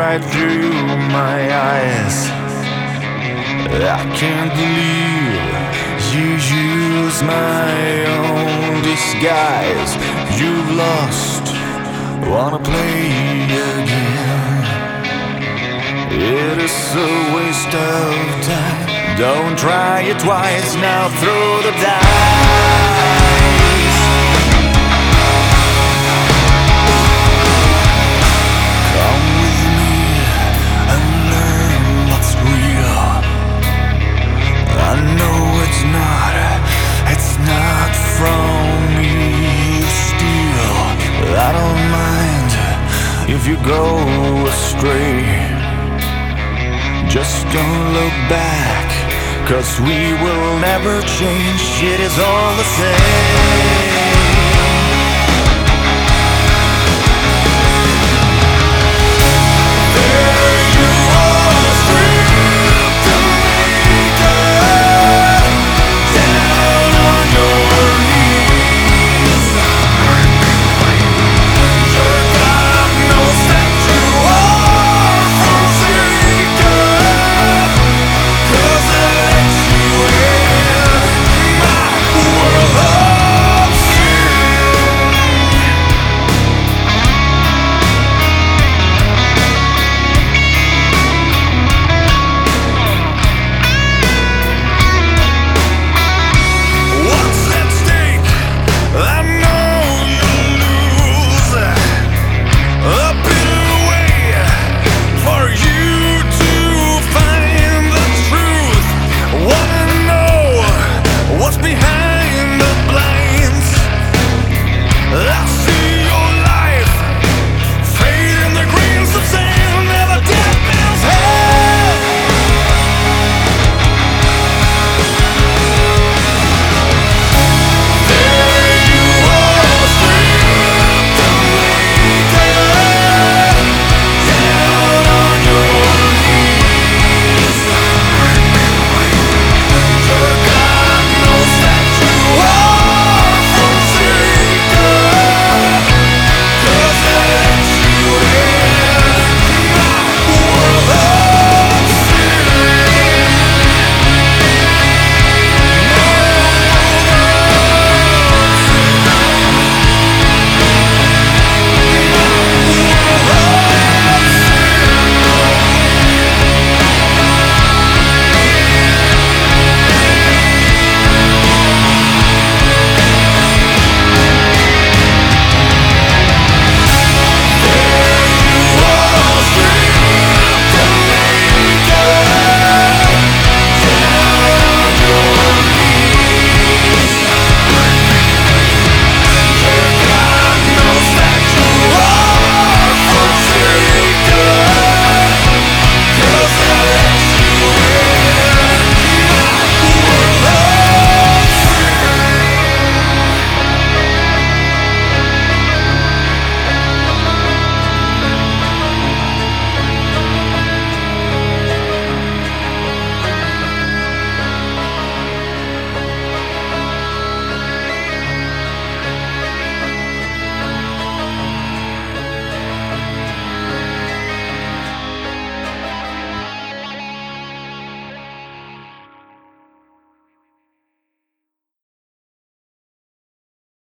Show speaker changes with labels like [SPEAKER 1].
[SPEAKER 1] right through my eyes. I can't believe you use my own disguise. You've lost, wanna play again. It is a waste of time. Don't try it twice, now throw the dice. Come with me and learn what's real. I know it's not from me you steal. I don't mind if you go astray. Just don't look back, 'cause we will never change. It is all the same.